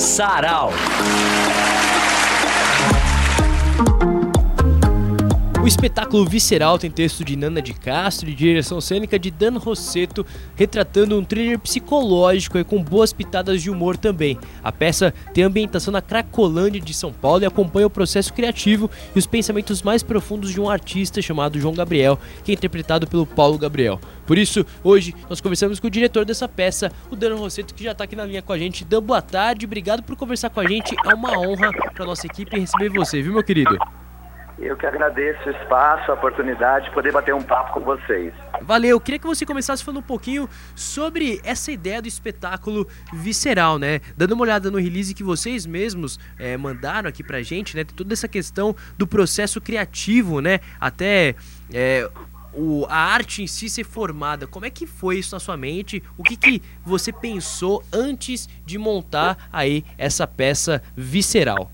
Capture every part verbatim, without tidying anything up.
Sarau. O espetáculo Visceral tem texto de Nana de Castro e direção cênica de Dan Rossetto, retratando um thriller psicológico e com boas pitadas de humor também. A peça tem ambientação na Cracolândia de São Paulo e acompanha o processo criativo e os pensamentos mais profundos de um artista chamado João Gabriel, que é interpretado pelo Paulo Gabriel. Por isso, hoje, nós conversamos com o diretor dessa peça, o Dan Rossetto, que já está aqui na linha com a gente. Dan, boa tarde, obrigado por conversar com a gente. É uma honra para nossa equipe receber você, viu, meu querido? Eu que agradeço o espaço, a oportunidade de poder bater um papo com vocês. Valeu, queria que você começasse falando um pouquinho sobre essa ideia do espetáculo Visceral, né? Dando uma olhada no release que vocês mesmos é, mandaram aqui pra gente, né? Tem toda essa questão do processo criativo, né? Até é, o, a arte em si ser formada. Como é que foi isso na sua mente? O que, que você pensou antes de montar aí essa peça Visceral?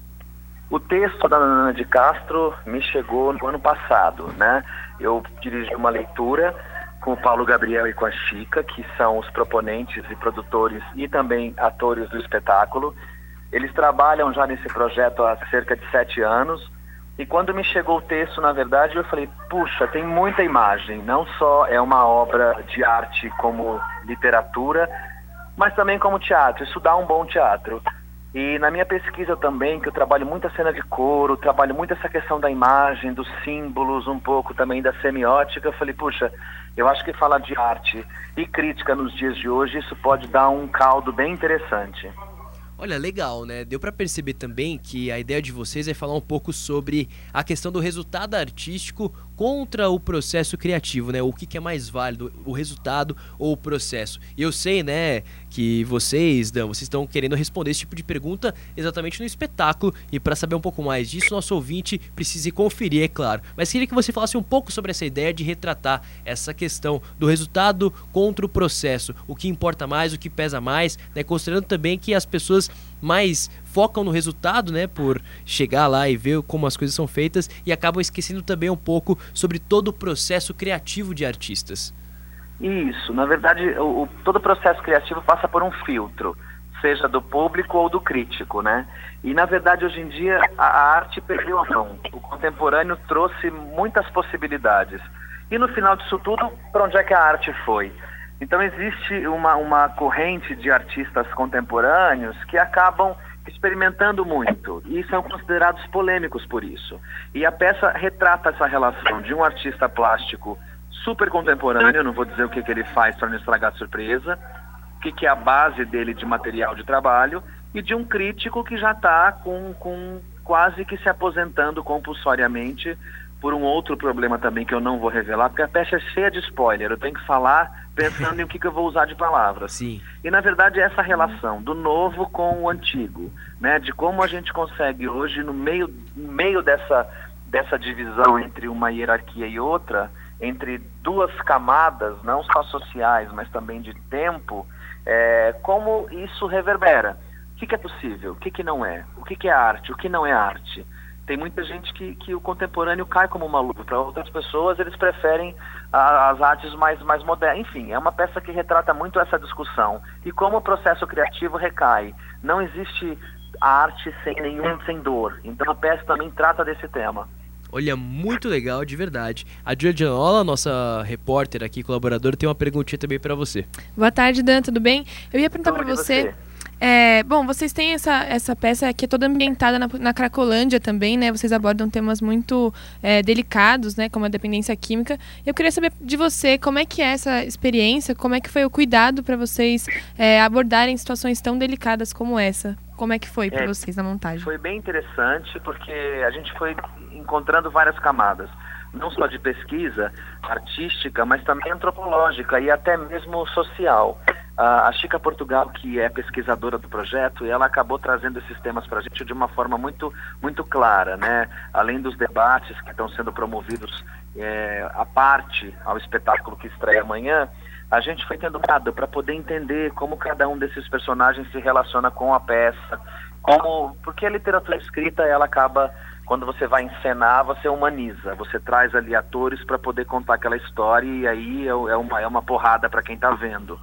O texto da Nana de Castro me chegou no ano passado, né? Eu dirigi uma leitura com o Paulo Gabriel e com a Chica, que são os proponentes e produtores e também atores do espetáculo. Eles trabalham já nesse projeto há cerca de sete anos. E quando me chegou o texto, na verdade, eu falei, puxa, tem muita imagem. Não só é uma obra de arte como literatura, mas também como teatro. Isso dá um bom teatro. E na minha pesquisa também, que eu trabalho muito a cena de coro, trabalho muito essa questão da imagem, dos símbolos, um pouco também da semiótica, eu falei, puxa, eu acho que falar de arte e crítica nos dias de hoje, isso pode dar um caldo bem interessante. Olha, legal, né? Deu pra perceber também que a ideia de vocês é falar um pouco sobre a questão do resultado artístico contra o processo criativo, né? O que, que é mais válido, o resultado ou o processo? E eu sei, né, que vocês, Dan, vocês estão querendo responder esse tipo de pergunta exatamente no espetáculo, e para saber um pouco mais disso, nosso ouvinte precisa conferir, é claro. Mas queria que você falasse um pouco sobre essa ideia de retratar essa questão do resultado contra o processo, o que importa mais, o que pesa mais, né? Considerando também que as pessoas mais focam no resultado, né, por chegar lá e ver como as coisas são feitas, e acabam esquecendo também um pouco sobre todo o processo criativo de artistas. Isso, na verdade, o, o, todo o processo criativo passa por um filtro, seja do público ou do crítico, né? E na verdade, hoje em dia, a, a arte perdeu a mão. O contemporâneo trouxe muitas possibilidades. E no final disso tudo, para onde é que a arte foi? Então existe uma, uma corrente de artistas contemporâneos que acabam experimentando muito e são considerados polêmicos por isso. E a peça retrata essa relação de um artista plástico super contemporâneo, não vou dizer o que, que ele faz para não estragar a surpresa, o que, que é a base dele de material de trabalho, e de um crítico que já está com, com quase que se aposentando compulsoriamente por um outro problema também que eu não vou revelar, porque a peça é cheia de spoiler, eu tenho que falar pensando em o que, que eu vou usar de palavras. Sim. E na verdade é essa relação do novo com o antigo, né? De como a gente consegue hoje, no meio, no meio dessa, dessa divisão entre uma hierarquia e outra, entre duas camadas, não só sociais, mas também de tempo, é, como isso reverbera. O que, que é possível? O que, que não é? O que, que é arte? O que não é arte? Tem muita gente que, que o contemporâneo cai como uma luva. Para outras pessoas, eles preferem a, as artes mais, mais modernas. Enfim, é uma peça que retrata muito essa discussão. E como o processo criativo recai. Não existe arte sem nenhum, sem dor. Então a peça também trata desse tema. Olha, muito legal, de verdade. A Giorgiola, nossa repórter aqui, colaboradora, tem uma perguntinha também para você. Boa tarde, Dan, tudo bem? Eu ia perguntar para você... você? É, bom, vocês têm essa, essa peça que é toda ambientada na, na Cracolândia também, né? Vocês abordam temas muito é, delicados, né? Como a dependência química. Eu queria saber de você como é que é essa experiência, como é que foi o cuidado para vocês é, abordarem situações tão delicadas como essa. Como é que foi para é, vocês na montagem? Foi bem interessante porque a gente foi encontrando várias camadas. Não só de pesquisa artística, mas também antropológica e até mesmo social. A Chica Portugal, que é pesquisadora do projeto, ela acabou trazendo esses temas para a gente de uma forma muito, muito clara, né? Além dos debates que estão sendo promovidos é, à parte ao espetáculo que estreia amanhã, a gente foi tendo dado para poder entender como cada um desses personagens se relaciona com a peça, como, porque a literatura escrita, ela acaba, quando você vai encenar, você humaniza, você traz ali atores para poder contar aquela história, e aí é uma, é uma porrada para quem está vendo.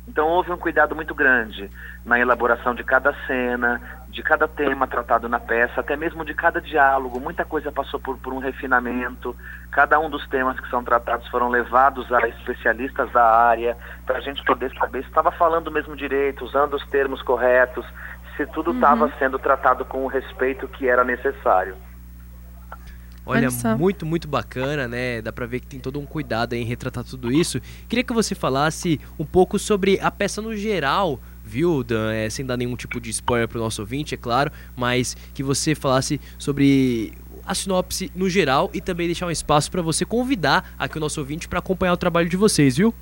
Então houve um cuidado muito grande na elaboração de cada cena, de cada tema tratado na peça, até mesmo de cada diálogo. Muita coisa passou por, por um refinamento. Cada um dos temas que são tratados foram levados a especialistas da área, para a gente poder saber se estava falando mesmo direito, usando os termos corretos, se tudo estava uhum. sendo tratado com o respeito que era necessário. Olha, muito, muito bacana, né? Dá pra ver que tem todo um cuidado em retratar tudo isso. Queria que você falasse um pouco sobre a peça no geral, viu, Dan? É, sem dar nenhum tipo de spoiler pro nosso ouvinte, é claro, mas que você falasse sobre a sinopse no geral e também deixar um espaço para você convidar aqui o nosso ouvinte para acompanhar o trabalho de vocês, viu?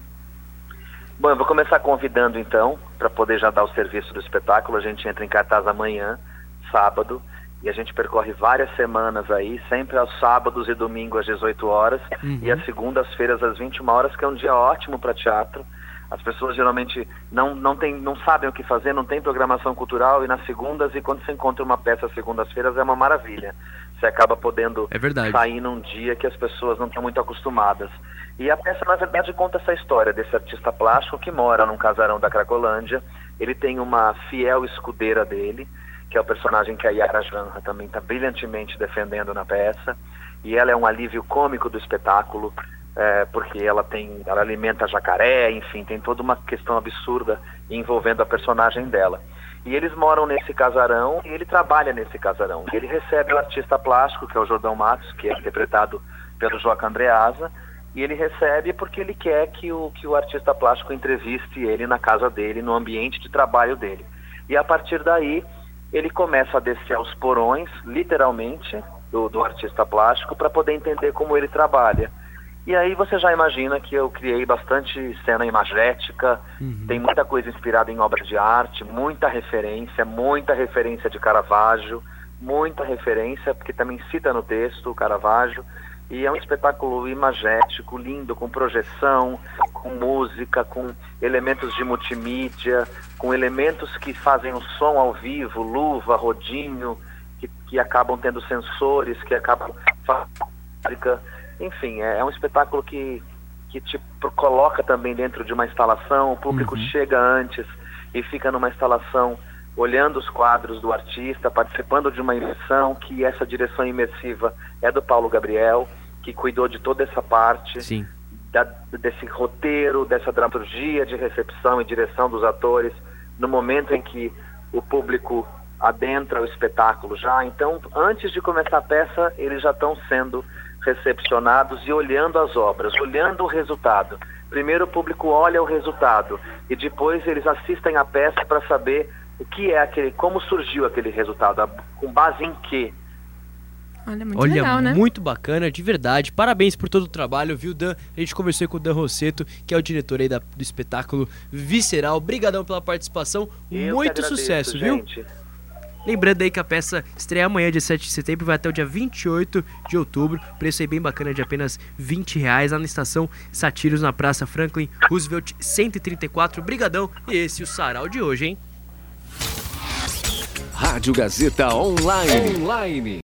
Bom, eu vou começar convidando então, para poder já dar o serviço do espetáculo. A gente entra em cartaz amanhã, sábado, e a gente percorre várias semanas aí, sempre aos sábados e domingos às dezoito horas, uhum. e às segundas-feiras às vinte e uma horas, que é um dia ótimo para teatro. As pessoas geralmente não, não, tem, não sabem o que fazer, não tem programação cultural, e nas segundas, e quando você encontra uma peça às segundas-feiras, é uma maravilha. Você acaba podendo é sair num dia que as pessoas não estão muito acostumadas. E a peça, na verdade, conta essa história desse artista plástico que mora num casarão da Cracolândia. Ele tem uma fiel escudeira dele, que é o personagem que a Yara Janra também está brilhantemente defendendo na peça. E ela é um alívio cômico do espetáculo, é, porque ela tem, ela alimenta jacaré, enfim, tem toda uma questão absurda envolvendo a personagem dela. E eles moram nesse casarão e ele trabalha nesse casarão. Ele recebe o artista plástico, que é o Jordão Matos, que é interpretado pelo Joaquim Andreasa, e ele recebe porque ele quer que o, que o artista plástico entreviste ele na casa dele, no ambiente de trabalho dele. E a partir daí, ele começa a descer aos porões, literalmente, do, do artista plástico, para poder entender como ele trabalha. E aí você já imagina que eu criei bastante cena imagética, uhum. tem muita coisa inspirada em obras de arte, muita referência, muita referência de Caravaggio, muita referência, porque também cita no texto o Caravaggio, e é um espetáculo imagético, lindo, com projeção, com música, com elementos de multimídia, com elementos que fazem o som ao vivo, luva, rodinho, que, que acabam tendo sensores, que acabam... Enfim, é, é um espetáculo que, que te coloca também dentro de uma instalação. O público uhum. chega antes e fica numa instalação olhando os quadros do artista, participando de uma imersão, que essa direção imersiva é do Paulo Gabriel, que cuidou de toda essa parte, Sim. Da, desse roteiro, dessa dramaturgia de recepção e direção dos atores, no momento em que o público adentra o espetáculo já. Então, antes de começar a peça, eles já estão sendo recepcionados e olhando as obras, olhando o resultado. Primeiro o público olha o resultado e depois eles assistem a peça para saber o que é aquele, como surgiu aquele resultado, com base em quê. Olha, muito Olha, legal, né? Muito bacana, de verdade. Parabéns por todo o trabalho, viu, Dan? A gente conversou com o Dan Rossetto, que é o diretor aí da, do espetáculo Visceral. Obrigadão pela participação. Eu muito agradeço, sucesso, gente. Viu? Lembrando aí que a peça estreia amanhã, dia sete de setembro, vai até o dia vinte e oito de outubro. Preço aí bem bacana, de apenas vinte reais, lá na Estação Satiros, na Praça Franklin Roosevelt cento e trinta e quatro. Brigadão, e esse é o Sarau de hoje, hein? Rádio Gazeta Online. Online.